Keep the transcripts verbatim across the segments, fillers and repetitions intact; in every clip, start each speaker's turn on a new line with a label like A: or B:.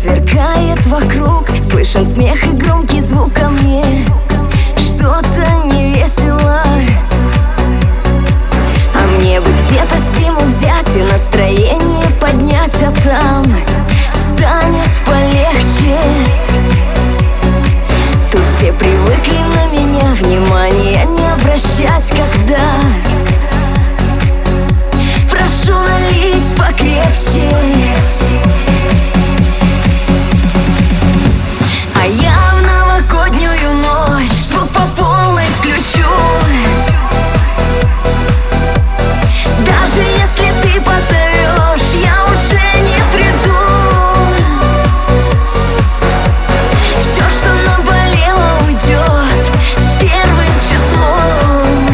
A: сверкает вокруг, слышен смех и громкий звук ко мне. Что-то не весело, а мне бы где-то стимул взять и настроение поднять, а там станет полегче. Тут все привыкли на меня внимания не обращать, когда прошу налить покрепче. А я в новогоднюю ночь звук по полной включу. Даже если ты позовешь, я уже не приду. Все, что наболело, уйдет с первым числом,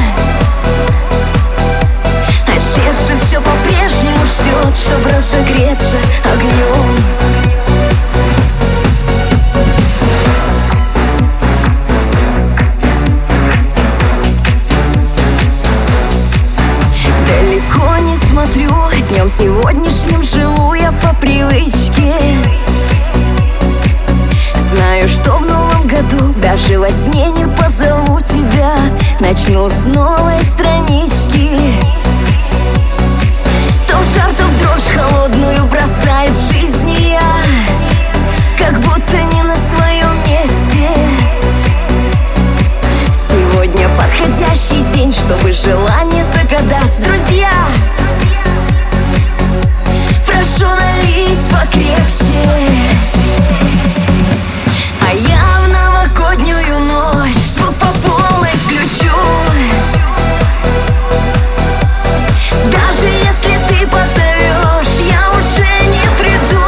A: а сердце все по-прежнему ждет, чтобы разогреться огнем. Далеко не смотрю, днем сегодняшним живу я по привычке. Знаю, что в новом году даже во сне не позову тебя. Начну с новой странички. То в жар, то в дрожь холодную бросает жизнь, и я как будто не на своем месте. Сегодня подходящий день, чтобы желание загадать. Друзья, прошу налить покрепче. А я в новогоднюю ночь звук по полной включу. Даже если ты позовешь, я уже не приду.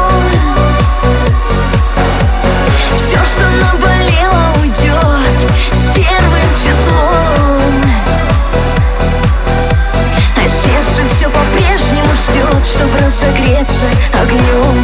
A: Все, что наболело, уйдет с первым числом, а сердце все по-прежнему ждет, чтобы разогреться огнем.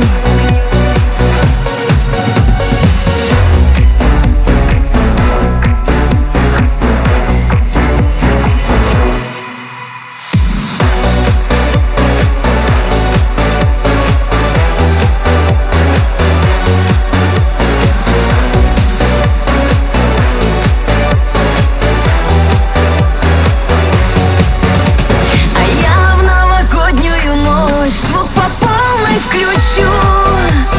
A: Звук по полной включу.